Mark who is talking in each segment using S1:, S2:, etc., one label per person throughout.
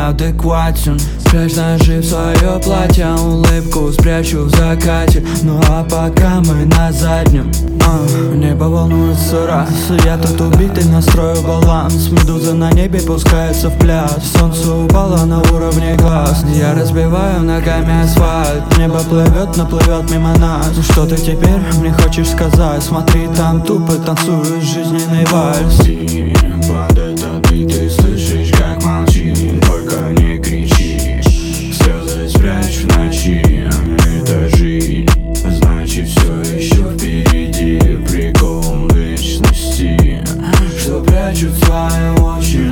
S1: неадекватен. Спрячь ножи в свое платье, улыбку спрячу в закате. Ну а пока мы на заднем, небо волнуется раз. Я тут убитый, настрою баланс. Медуза на небе пускается в пляс. Солнце упало на уровне глаз. Я разбиваю ногами асфальт. Небо плывет, но плывет мимо нас. Что ты теперь мне хочешь сказать? Смотри, там тупо танцуют жизненный вальс.
S2: Под этот бит ты слышишь, как молчит, только не кричи. Слезы спрячь в ночи, это жизнь, значит все еще впереди. Прикол вечности, что прячут свои очи.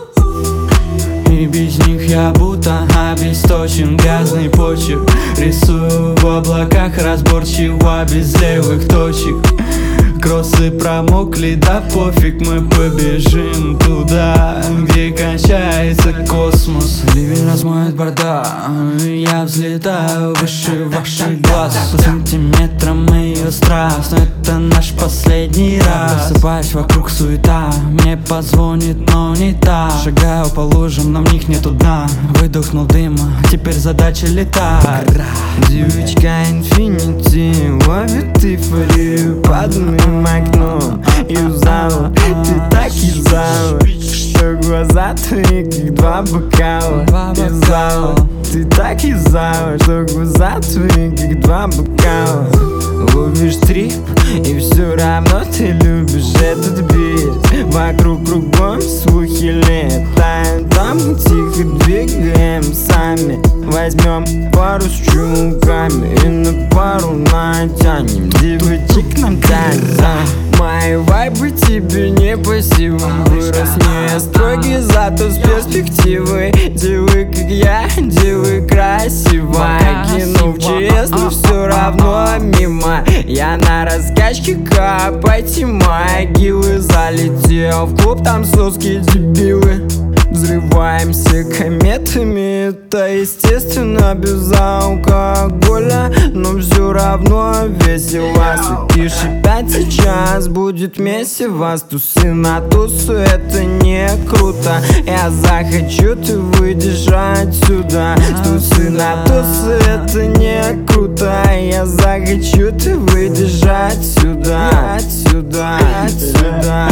S1: И без них я будто обесточен, грязный почерк. Рисую в облаках разборчиво, без левых точек. Кроссы промокли, да пофиг, мы побежим туда, где кончается космос. Ливень размоет бардак, я взлетаю выше ваших глаз. По сантиметрам ее страст, но это наш последний раз. Просыпаюсь, вокруг суета, мне позвонит, но не та. Шагаю по лужам, но в них нету дна. Выдохнул дыма, теперь задача летать.
S3: Девочка инфинити ловит эйфорию под моим окном. Юзала, ты так юзала, что глаза твои как два бокала. Юзала, ты так юзала, что глаза твои как два бокала. Ловишь трип, и все равно ты любишь этот бит. Вокруг кругом слухи летают, там мы тихо двигаем сами. Возьмем пару с чулками и на пару натянем. Девочек нам тянет. Мои вайбы тебе не по силам. Вырос не строгий, зато с перспективой. Делай как я, делай красиво. Кинув честно, все равно мимо. Я на раскачке копайте могилы. Залетел в клуб, там соски дебилы. Взрываемся кометами, это естественно без алкоголя. Но все равно весело. Суки шипят, сейчас будет месиво. С тусы на тусу, это не круто. Я захочу, ты выйдешь отсюда. С тусы на тусу, это не круто. Я захочу, ты выйдешь отсюда. Отсюда, отсюда.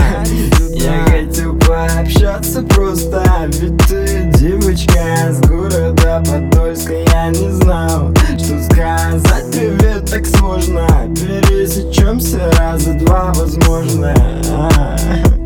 S3: Я хотел пообщаться просто, ведь ты девочка с города Подольска. Я не знал, что сказать привет так сложно. Пересечемся раза два, возможно.